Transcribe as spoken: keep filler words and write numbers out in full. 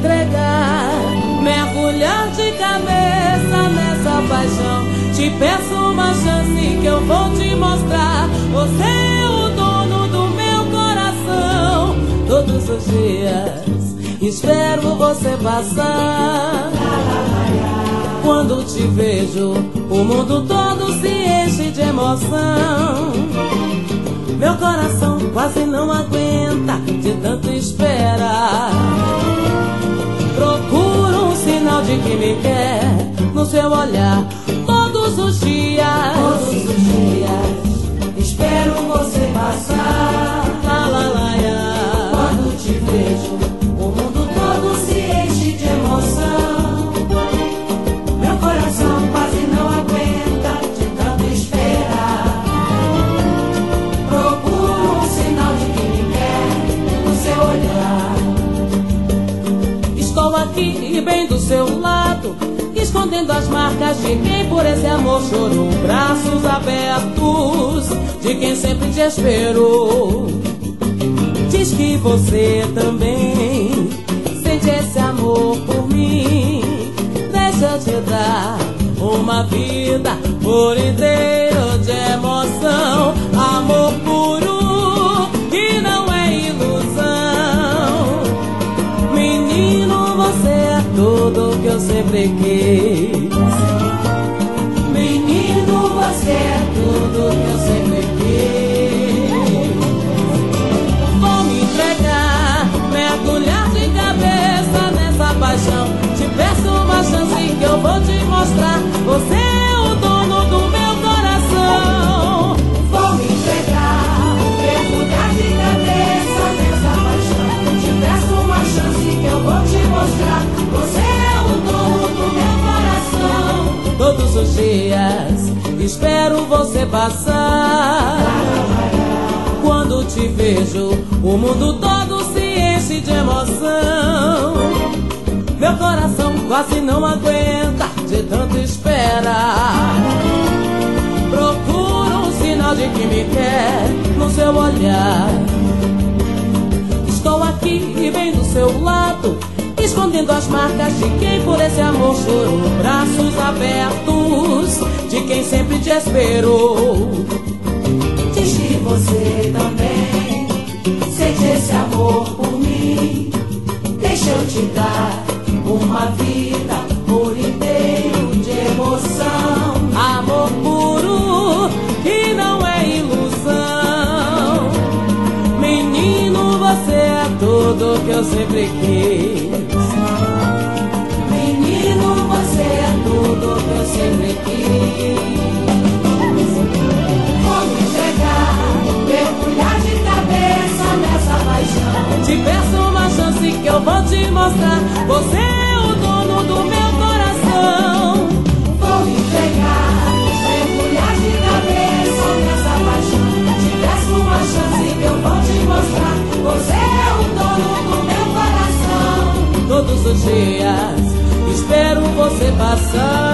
entregar, mergulhar de cabeça nessa paixão. Te peço uma chance que eu vou te mostrar. Você é o dono do meu coração. Todos os dias espero você passar. Quando te vejo, o mundo todo se enche de emoção. Meu coração quase não aguenta de tanto esperar. Procuro um sinal de que me quer no seu olhar. Todos os dias, todos os dias, espero você passar. La, la, la, la. Quando te vejo, o mundo todo se enche de emoção. Meu coração quase não aguenta de tanto esperar. Procuro um sinal de que me quer no seu olhar. Estou aqui bem do seu lado, escondendo as marcas de quem por esse amor chorou. Braços abertos de quem sempre te esperou. Diz que você também sente esse amor por mim. Deixa eu te dar uma vida por inteiro de emoção. Amor puro que não é ilusão. Menino, você é tudo que eu sempre quis. Menino, você é tudo que eu sempre quis. Vou me entregar, mergulhar de cabeça nessa paixão. Te peço uma chance que eu vou te mostrar. Você é o dono do meu coração. Vou me entregar, mergulhar de cabeça nessa paixão. Te peço uma chance que eu vou te mostrar. Você é o dono do meu coração. Todos os dias espero você passar. Quando te vejo, o mundo todo se enche de emoção. Meu coração quase não aguenta de tanto esperar. Procuro um sinal de que me quer no seu olhar. Estou aqui bem do seu lado, escondendo as marcas de quem por esse amor chorou. Braços abertos de quem sempre te esperou. Diz que você também sente esse amor por mim. Deixa eu te dar uma vida por inteiro de emoção. Amor puro que não é ilusão. Menino, você é tudo que eu sempre quis. Menino, você é tudo que eu sempre quis. Vou me entregar, mergulhar de cabeça nessa paixão. Te peço uma chance que eu vou te mostrar. Você é o dono do meu coração. Vou me entregar, mergulhar de cabeça nessa paixão. Te peço uma chance que eu vou te mostrar. Você é o dono do meu coração. Todos os dias espero você passar.